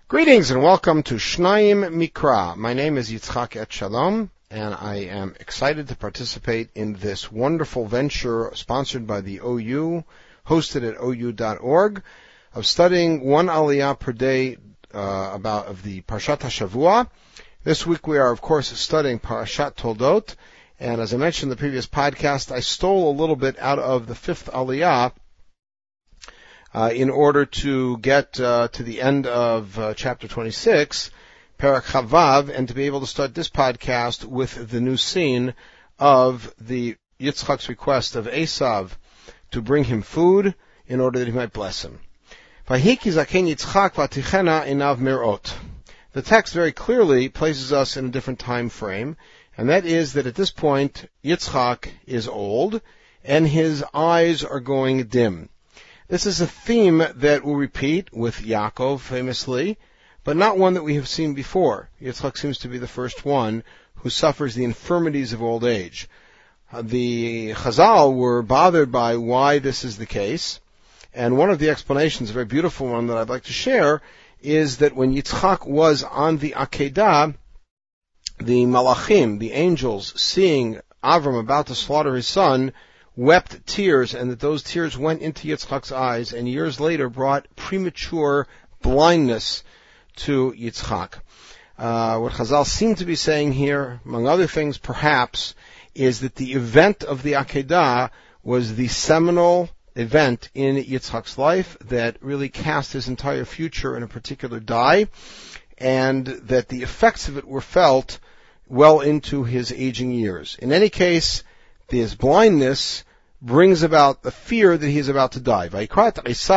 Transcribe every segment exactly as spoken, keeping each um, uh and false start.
Greetings and welcome to Shnayim Mikra. My name is Yitzchak Et Shalom, and I am excited to participate in this wonderful venture sponsored by the O U, hosted at O U dot org, of studying one aliyah per day uh, about of the Parshat HaShavua. This week we are, of course, studying Parashat Toldot, and as I mentioned in the previous podcast, I stole a little bit out of the fifth aliyah Uh, in order to get uh, to the end of uh, chapter twenty-six, Parak Chavav, and to be able to start this podcast with the new scene of the Yitzchak's request of Esav to bring him food in order that he might bless him. The text very clearly places us in a different time frame, and that is that at this point, Yitzchak is old, and his eyes are going dim. This is a theme that will repeat with Yaakov famously, but not one that we have seen before. Yitzchak seems to be the first one who suffers the infirmities of old age. The Chazal were bothered by why this is the case, and one of the explanations, a very beautiful one that I'd like to share, is that when Yitzchak was on the Akedah, the Malachim, the angels, seeing Avram about to slaughter his son, wept tears, and that those tears went into Yitzchak's eyes, and years later brought premature blindness to Yitzchak. Uh, what Chazal seem to be saying here, among other things perhaps, is that the event of the Akedah was the seminal event in Yitzchak's life that really cast his entire future in a particular die, and that the effects of it were felt well into his aging years. In any case, his blindness brings about the fear that he is about to die. Now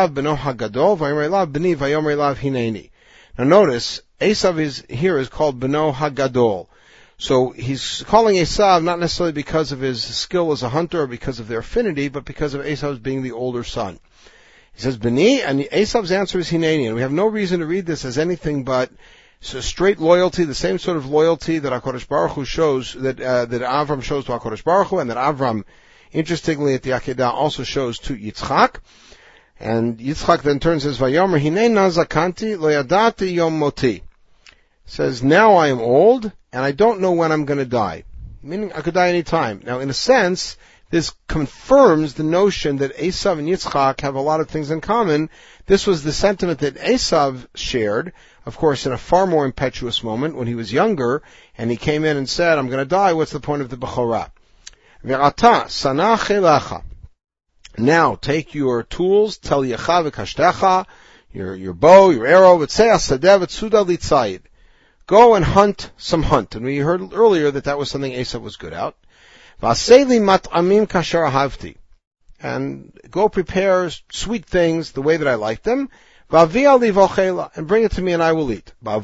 notice, Esav is here is called Beno Hagadol. So he's calling Esav not necessarily because of his skill as a hunter or because of their affinity, but because of Esav's being the older son. He says Beni, and Esav's answer is Hineni, and we have no reason to read this as anything but so straight loyalty, the same sort of loyalty that HaKadosh Baruch Hu shows, that uh, that Avram shows to HaKadosh Baruch Hu, and that Avram, interestingly, at the Akedah also shows to Yitzchak. And Yitzchak then turns and says, Vayomer hinei nazakanti lo yadati yom moti. Says, now I am old, and I don't know when I'm going to die. Meaning, I could die any time. Now, in a sense, this confirms the notion that Esav and Yitzchak have a lot of things in common. This was the sentiment that Esav shared, of course, in a far more impetuous moment when he was younger, and he came in and said, I'm going to die, what's the point of the Bechorah? Ve'ata sana chelecha. Now, take your tools, tel yecha v'kashtecha, your, your bow, your arrow, v'tzei asadeh v'tzuda litzayid. Go and hunt some hunt. And we heard earlier that that was something Esav was good at. V'aseli mat'amim kasher ahavti. And go prepare sweet things the way that I like them. And bring it to me and I will eat. So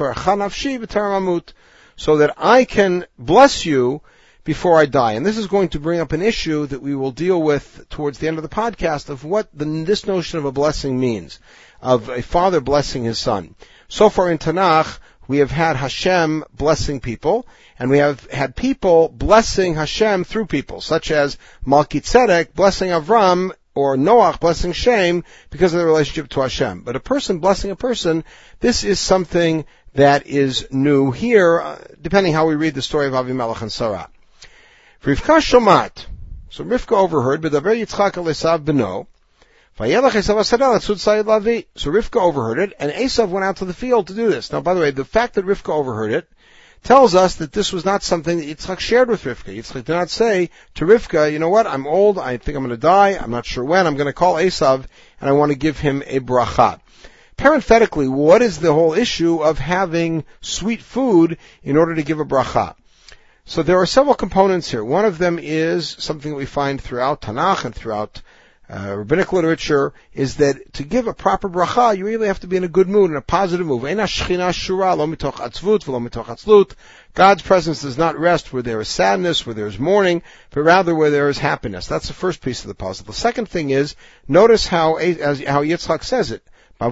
that I can bless you before I die. And this is going to bring up an issue that we will deal with towards the end of the podcast of what the, this notion of a blessing means, of a father blessing his son. So far in Tanakh, we have had Hashem blessing people, and we have had people blessing Hashem through people, such as Melchizedek blessing Avram, or Noach blessing Shem because of their relationship to Hashem. But a person blessing a person, this is something that is new here, uh, depending how we read the story of Avimelech and Sarah. Rivka shomat. So Rivka overheard, B'daber Yitzchak el Esav beno, Vayelech Esav asadeh letzud sayid lavi. So Rivka overheard it, and Esav went out to the field to do this. Now, by the way, the fact that Rivka overheard it tells us that this was not something that Yitzchak shared with Rivka. Yitzchak did not say to Rivka, you know what, I'm old, I think I'm going to die, I'm not sure when, I'm going to call Esav, and I want to give him a bracha. Parenthetically, what is the whole issue of having sweet food in order to give a bracha? So there are several components here. One of them is something that we find throughout Tanakh and throughout Uh, rabbinic literature, is that to give a proper bracha, you really have to be in a good mood, in a positive mood. God's presence does not rest where there is sadness, where there is mourning, but rather where there is happiness. That's the first piece of the puzzle. The second thing is, notice how, as, how Yitzchak says it,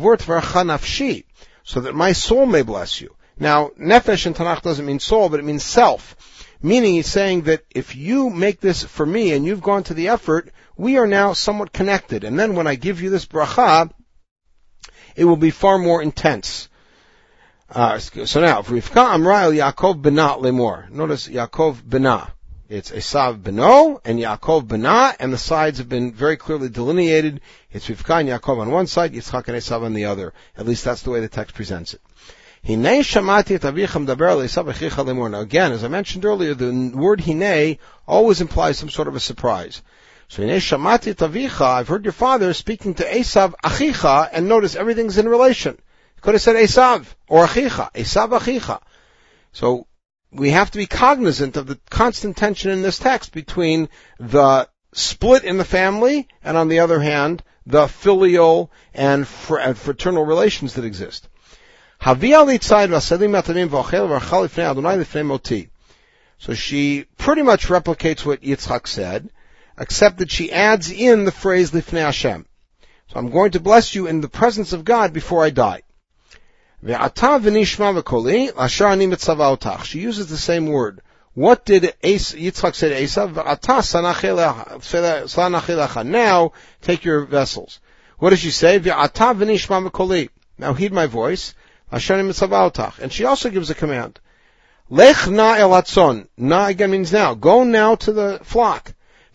so that my soul may bless you. Now, nefesh in Tanakh doesn't mean soul, but it means self. Meaning he's saying that if you make this for me and you've gone to the effort, we are now somewhat connected. And then when I give you this bracha, it will be far more intense. Uh, so now, Rivka Amra el Yaakov Bena Lemor. Notice Yaakov Bena. It's Esav Beno and Yaakov Bena, and the sides have been very clearly delineated. It's Rivka and Yaakov on one side, Yitzchak and Esav on the other. At least that's the way the text presents it. Hinei shamati et avicha medaber el Esav achicha lemor. Now again, as I mentioned earlier, the word hinei always implies some sort of a surprise. So hinei shamati et avicha, I've heard your father speaking to Esav achicha, and notice everything's in relation. He could have said Esav or achicha, Esav achicha. So we have to be cognizant of the constant tension in this text between the split in the family and, on the other hand, the filial and fraternal relations that exist. So she pretty much replicates what Yitzchak said, except that she adds in the phrase Lifnei Hashem. So I'm going to bless you in the presence of God before I die. She uses the same word. What did Yitzchak say to Esav? Now take your vessels. What does she say? Now heed my voice. And she also gives a command. Lech na el hatzon. Na again means now. Go now to the flock.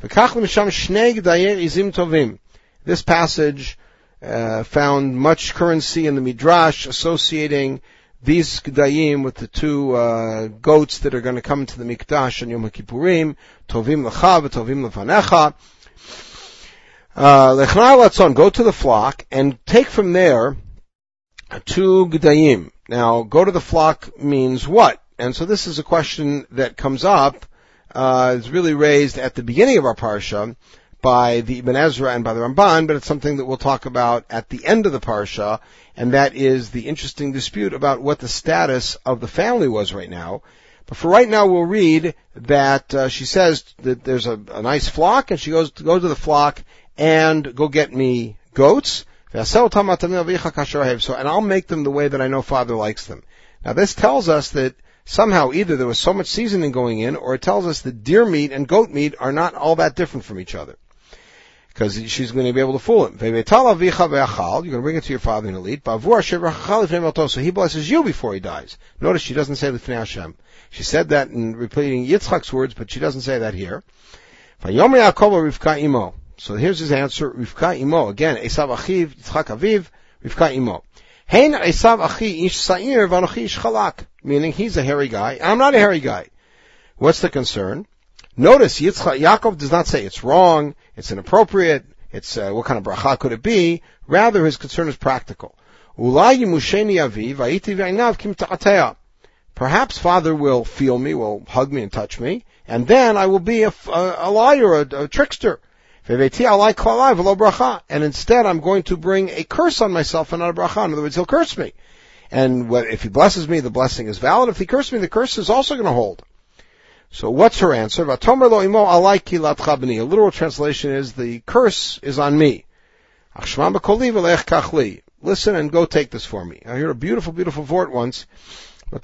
This passage uh, found much currency in the Midrash associating these G'dayim with the two uh, goats that are going to come into the Mikdash on Yom HaKippurim. Tovim lecha v'tovim lefanecha. Lech na el hatzon. Go to the flock and take from there two G'dayim. Now, go to the flock means what? And so this is a question that comes up, uh, it's really raised at the beginning of our parsha by the Ibn Ezra and by the Ramban, but it's something that we'll talk about at the end of the parsha, and that is the interesting dispute about what the status of the family was right now. But for right now, we'll read that uh, she says that there's a, a nice flock, and she goes to go to the flock and go get me goats. So, and I'll make them the way that I know Father likes them. Now this tells us that somehow either there was so much seasoning going in, or it tells us that deer meat and goat meat are not all that different from each other. Because she's going to be able to fool him. You're going to bring it to your father and he'll eat. So he blesses you before he dies. Notice she doesn't say Lifnei Hashem. She said that in repeating Yitzchak's words, but she doesn't say that here. So here's his answer, Rivka imo. Again, Esav achiv, Yitzchak aviv, Rivka imo. Hein Esav achi ish sa'ir v'anochi ish chalak. Meaning he's a hairy guy, I'm not a hairy guy. What's the concern? Notice Yitzchak, Yaakov does not say it's wrong, it's inappropriate, it's, uh, what kind of bracha could it be? Rather, his concern is practical. Ulai yimusheni aviv, va'iti v'ainav kim ta'atea. Perhaps father will feel me, will hug me and touch me, and then I will be a, a, a liar, a, a trickster. And instead I'm going to bring a curse on myself and not a bracha. In other words, he'll curse me. And if he blesses me, the blessing is valid. If he curses me, the curse is also going to hold. So what's her answer? A literal translation is, the curse is on me. Listen and go take this for me. I heard a beautiful, beautiful vort once. Uh,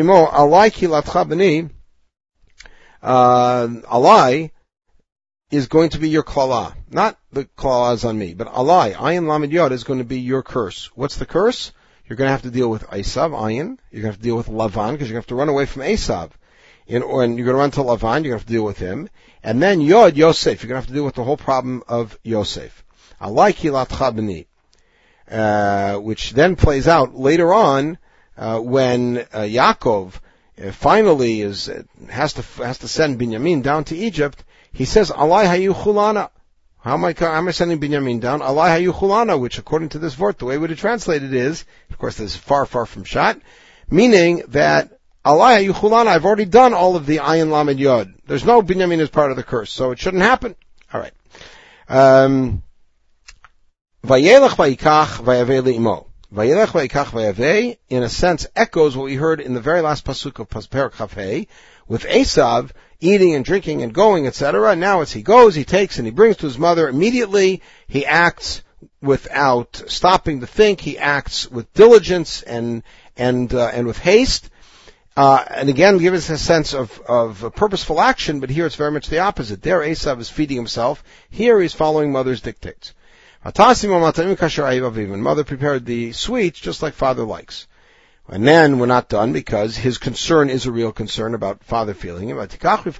alai is going to be your klala. Not the klala is on me, but alai, ayin lamed yod, is going to be your curse. What's the curse? You're going to have to deal with Esav, ayin. You're going to have to deal with Lavan, because you're going to have to run away from Esav. In, or, and you're going to run to Lavan, you're going to have to deal with him. And then Yod, Yosef, you're going to have to deal with the whole problem of Yosef. Alai kilatcha b'ni. Uh, which then plays out later on, uh, when, uh, Yaakov, uh, finally is, uh, has to, has to send Binyamin down to Egypt. He says, Alai hayu chulana. How am I, how am I sending Binyamin down? Alai hayu chulana, which according to this vort, the way we would translate it is, of course this is far, far from shot, meaning that Alai hayu chulana, I've already done all of the ayin lamed yod. There's no Binyamin as part of the curse, so it shouldn't happen. Alright. Um, Vayelech vayikach vayaveh le'imo. Vayelech vayikach vayaveh, in a sense, echoes what we heard in the very last pasuk of Perek Chafei, with Esav eating and drinking and going, et cetera. Now it's he goes, he takes, and he brings to his mother. Immediately, he acts without stopping to think. He acts with diligence and and uh, and with haste. Uh, and again, give us a sense of of purposeful action. But here it's very much the opposite. There, Esav is feeding himself. Here, he's following mother's dictates. Mother prepared the sweets just like father likes. And then we're not done because his concern is a real concern about father feeling him. A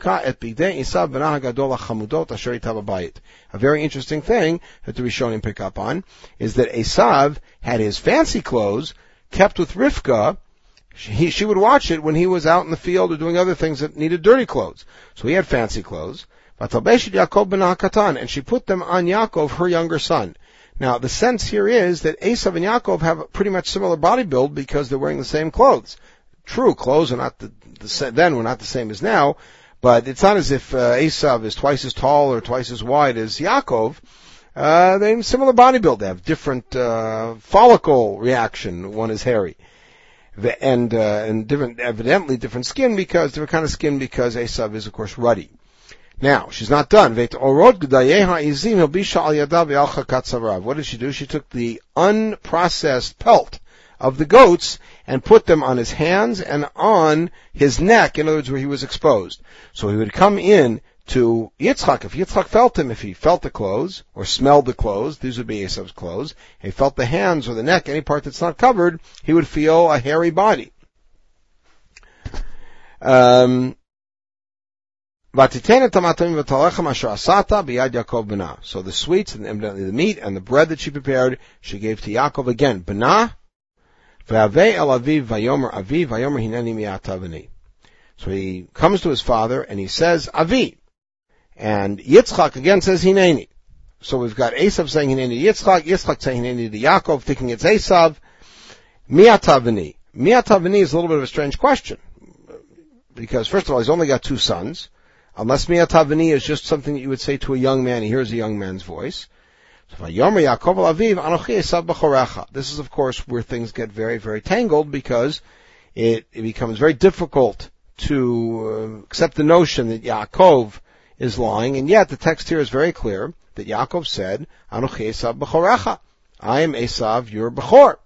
very interesting thing that the Rishonim pick up on is that Esav had his fancy clothes kept with Rivka. She, she would watch it when he was out in the field or doing other things that needed dirty clothes. So he had fancy clothes. And she put them on Yaakov, her younger son. Now, the sense here is that Esav and Yaakov have a pretty much similar body build because they're wearing the same clothes. True, clothes are not the, the then were not the same as now, but it's not as if uh, Esav is twice as tall or twice as wide as Yaakov. Uh, they have similar body build. They have different uh, follicle reaction. One is hairy, and uh, and different, evidently different skin because different kind of skin because Esav is of course ruddy. Now, she's not done. What did she do? She took the unprocessed pelt of the goats and put them on his hands and on his neck, in other words, where he was exposed. So he would come in to Yitzchak. If Yitzchak felt him, if he felt the clothes or smelled the clothes, these would be Esav's clothes, he felt the hands or the neck, any part that's not covered, he would feel a hairy body. Um... So the sweets and evidently the meat and the bread that she prepared, she gave to Yaakov again. So he comes to his father and he says, Avi. And Yitzchak again says, Hineni. So we've got Esav saying Hineni to Yitzchak, Yitzchak saying Hineni to Yaakov, thinking it's Esav. Mi'atavani. Mi'atavani is a little bit of a strange question. Because first of all, he's only got two sons. Unless mi'atavani is just something that you would say to a young man, he hears a young man's voice. This is, of course, where things get very, very tangled because it, it becomes very difficult to uh, accept the notion that Yaakov is lying, and yet the text here is very clear that Yaakov said, Anochi Esav b'chorecha. I am Esav, your Bechor.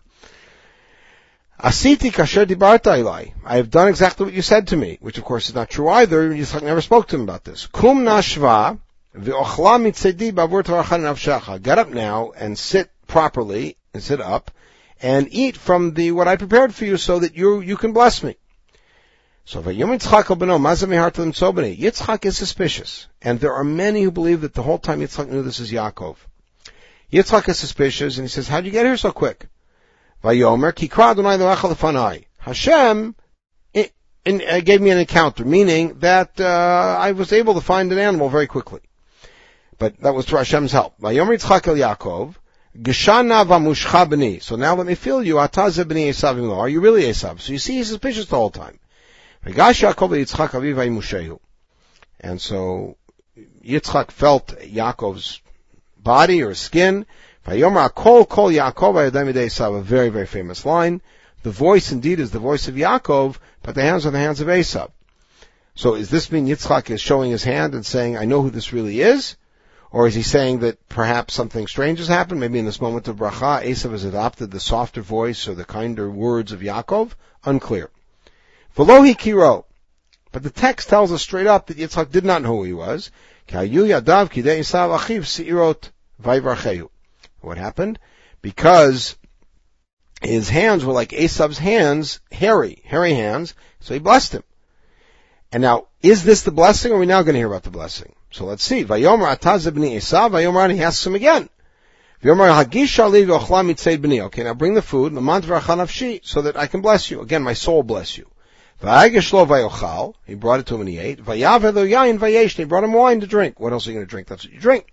Asiti kasher dibarta ilai. I have done exactly what you said to me, which of course is not true either. Yitzchak never spoke to him about this. Kum nashva v'ochla mitzedi bavur torachan nafshacha. Get up now and sit properly, and sit up, and eat from the what I prepared for you so that you you can bless me. So v'yom Yitzchak b'no mazeh miharta l'mtzobani. Yitzchak is suspicious, and there are many who believe that the whole time Yitzchak knew this is Yaakov. Yitzchak is suspicious, and he says, how'd you get here so quick? Vayomer kikra Adonai le'achal lefanai. Hashem it, it, it gave me an encounter, meaning that uh, I was able to find an animal very quickly. But that was through Hashem's help. Vayomer Yitzchak el Yaakov, Geshana v'mushcha b'ni. So now let me feel you. Atazeh b'ni Esav imlo. Are you really Esav? So you see, he's suspicious the whole time. V'gash Yaakov Yitzchak aviv v'yimushehu. And so Yitzchak felt Yaakov's body or skin. Vayomer kol kol Yaakov ayadem yedei Esav. A very, very famous line. The voice indeed is the voice of Yaakov, but the hands are the hands of Esav. So does this mean Yitzchak is showing his hand and saying, I know who this really is? Or is he saying that perhaps something strange has happened? Maybe in this moment of bracha, Esav has adopted the softer voice or the kinder words of Yaakov? Unclear. V'lo hikiro. But the text tells us straight up that Yitzchak did not know who he was. K'hayu yadav kidei Esav achiv seirot vayvarchehu. What happened? Because his hands were like Esav's hands, hairy, hairy hands, so he blessed him. And now, is this the blessing, or are we now going to hear about the blessing? So let's see. Vayomer atazeh b'ni Esav, Vayomer, and he asks him again. Vayomer hagish ali v'ochla mitzed b'ni. Okay, now bring the food, l'man tvarcha nafshi, so that I can bless you. Again, my soul bless you. V'agish lo vayochal, he brought it to him and he ate. Vayav elo yayin vayesh, he brought him wine to drink. What else are you going to drink? That's what you drink.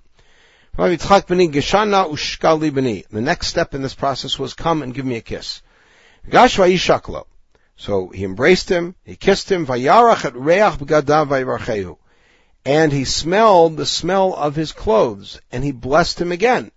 The next step in this process was, come and give me a kiss. So he embraced him, he kissed him, and he smelled the smell of his clothes, and he blessed him again.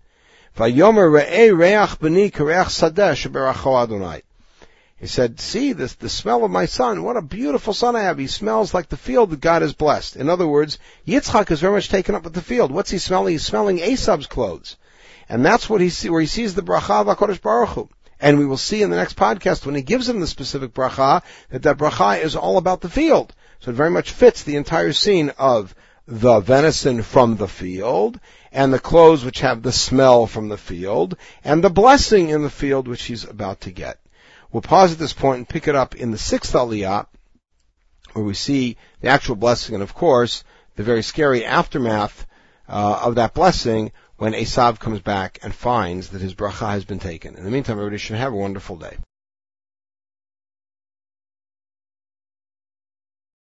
He said, see, this, the smell of my son, what a beautiful son I have. He smells like the field that God has blessed. In other words, Yitzchak is very much taken up with the field. What's he smelling? He's smelling Esav's clothes. And that's what he see, where he sees the bracha of HaKadosh Baruch Hu. And we will see in the next podcast when he gives him the specific bracha, that that bracha is all about the field. So it very much fits the entire scene of the venison from the field, and the clothes which have the smell from the field, and the blessing in the field which he's about to get. We'll pause at this point and pick it up in the sixth Aliyah, where we see the actual blessing and, of course, the very scary aftermath uh, of that blessing when Esav comes back and finds that his bracha has been taken. In the meantime, everybody should have a wonderful day.